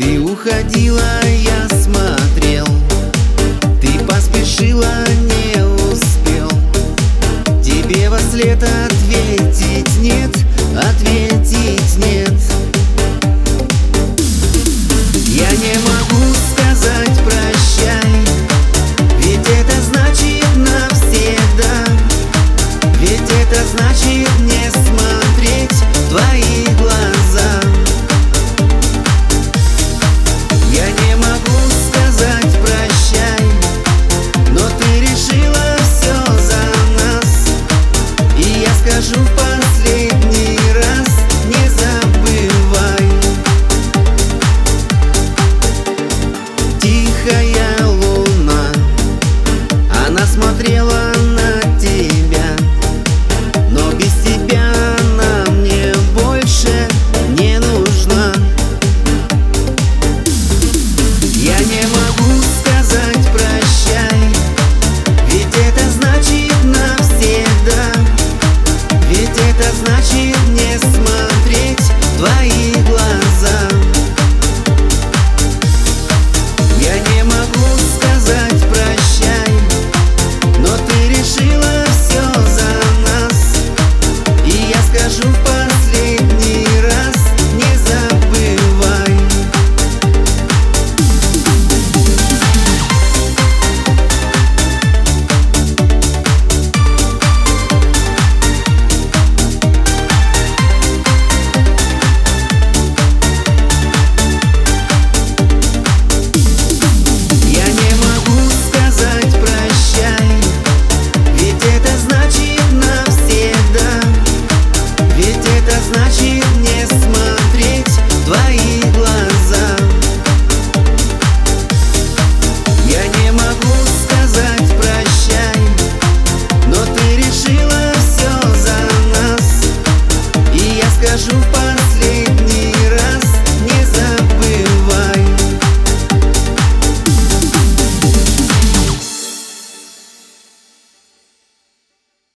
Ты уходила, я смотрел, ты поспешила, не успел. Тебе вослед ответить нет, ответить нет. Я не могу сказать прощай, ведь это значит навсегда. Ведь это значит не смотреть в твои глаза. Я не могу сказать прощай, но ты решила все за нас. И я скажу в последний раз: не забывай. Тихая луна, она смотрела на тебя, но без тебя она мне больше не нужна. Я не могу сказать прощай, ведь это значит навсегда. Ведь это значит не смотреть в твои глаза. Я не могу сказать прощай, но ты решила все за нас. И я скажу в последний раз: не забывай. Я не могу сказать прощай, ведь это значит навсегда. Ведь это значит